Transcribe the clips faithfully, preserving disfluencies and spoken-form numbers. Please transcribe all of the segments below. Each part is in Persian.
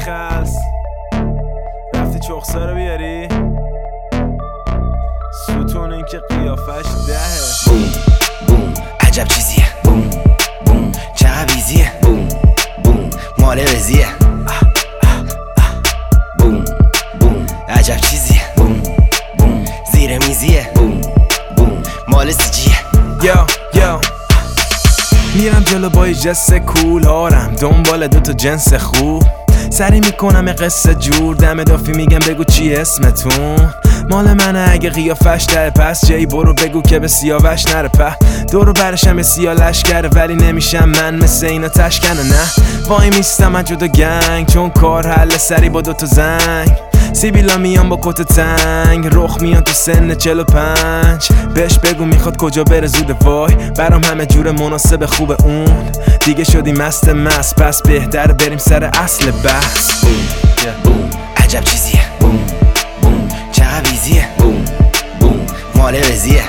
خلص رفتی چخسا رو بیاری ستون این که قیافش دهه. بوم بوم عجب چیزیه. بوم بوم چقدر بیزیه. بوم بوم مال وزیه. بوم بوم عجب چیزیه. بوم بوم زیر میزیه. بوم بوم مال سیجیه. یو یو میرم جلو با یه جس کول هارم دنبال دوتا جنس خوب سری میکنم یه قصه جور دم دافی میگم بگو چی اسمتون مال منه اگه قیافش داره پس جایی برو بگو که به سیاوش نره په دورو برشم به سیا لشکره ولی نمیشم من مثل اینا تشکنه نه وای میستم من جدا گنگ چون کار حل سری با دوتا زنگ سیبیلا میان با کت تنگ رخ میان تو سن چل و پنج بهش بگو میخواد کجا بره زود وای برام همه جور مناسب خوب اون دیگه شدی مست مست پس بهتر بریم سر اصل بحث. بوم بوم عجب چیزیه. بوم بوم چقدر بیزیه. بوم بوم مال وزیه.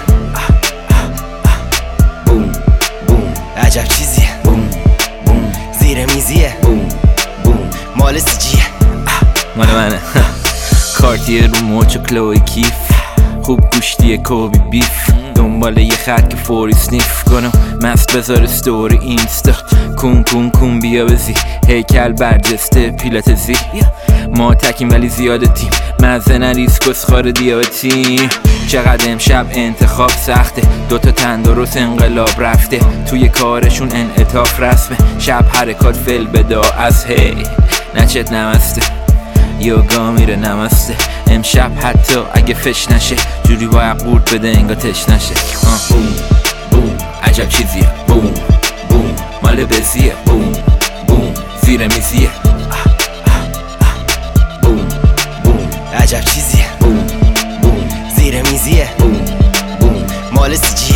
بوم بوم عجب چیزیه. بوم بوم زیر میزیه. بوم بوم مال سیجیه. مال منه. کارتیه رو موچ و کلوی کیف خوب گوشتیه کوبی بیف دنبال یه خط که فوری سنیف کنم مست بذار استوری اینستا کون کون کون بیا بزی هیکل برجسته پیلت زی ما تکیم ولی زیاده تیم مزه نریز کسخار دیابتی چقدر امشب انتخاب سخته دوتا تندرست انقلاب رفته توی کارشون انعطاف رسمه شب حرکات فل بدا از هی نچت نمسته یوگا میره نمسته امشب حتی اگه فش نشه جوری باید قورت بده انگا تش نشه. بوم بوم عجب چیزیه. بوم بوم مال بزیه. بوم بوم زیر میزیه. بوم بوم عجب چیزیه. بوم بوم زیر میزیه. بوم بوم مال سیجیه.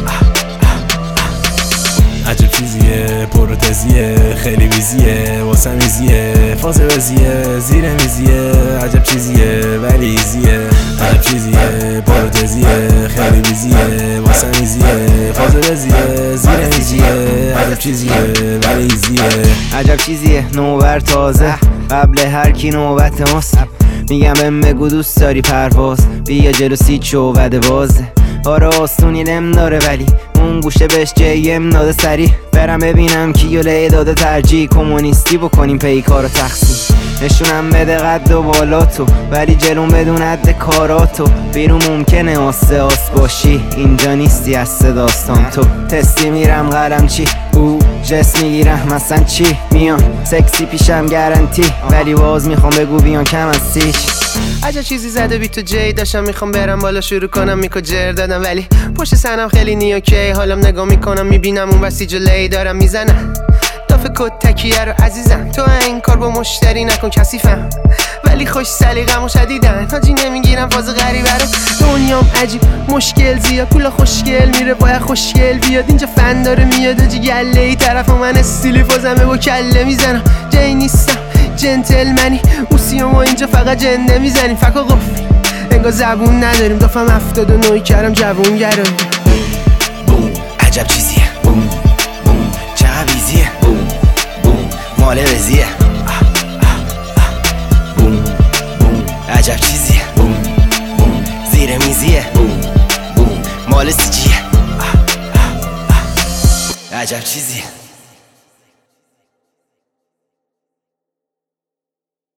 عجب چیزیه پروتزیه خیلی ویزیه واسه میزیه فاز وزیه زیر میزیه عجب چیزیه ولی ایزیه عجب چیزیه پروتزیه خیلی ویزیه واسه میزیه فاز وزیه زیر میزیه عجب چیزیه ولی ایزیه عجب چیزیه نوبر تازه قبل هر کی نوبت ماست میگم بهم بگو دوست داری پرواز بیا جلو سی چو وده بازه آره آستونی نم داره ولی اون گوشه بهش جیم داده سری برم ببینم کیو لی داده ترجیح کمونیستی بکنیم پیکارو تقسیم نشونم بده قد و بالاتو ولی جلوم بدون حد کاراتو بیرون ممکنه آسه آس باشی اینجا نیستی از داستان تو تستی میرم قلم چی او جس میگیرم مثلا چی میان سکسی پیشم گارانتی ولی باز میخوام بگو بیان کم از سیچ عجب چیزی زده بی تو جی داشتم میخوام برم بالا شروع کنم میکو جر دادم ولی پشت سنم خیلی نیوکی حالم نگاه میکنم میبینم اون بسی جلی دارم میزنم دافه کد تکیه رو عزیزم تو این کار با مشتری نکن کثیفم ولی خوش سلیقم و شدیدن حاجی نمیگیرم فاز غریبه رو دنیام عجیب مشکل زیاد پولا خوشگل میره باید خوشگل بیاد اینجا فن داره میاد آجی گله ای طرف من استیلی فازمه با کله میزنم جای نیستم جنتلمنی اوسیام و اینجا فقط جنده میزنیم فکا قفلی انگار زبون نداریم دافم افتاد و نوی کردم جوون گرایی. بوم عجب چیزیه. بوم بوم چقدر بیزیه. بوم بوم مال وزیه. بوم بوم عجب چیزیه. بوم بوم زیر میزیه. بوم بوم مال سیجیه. عجب چیزیه.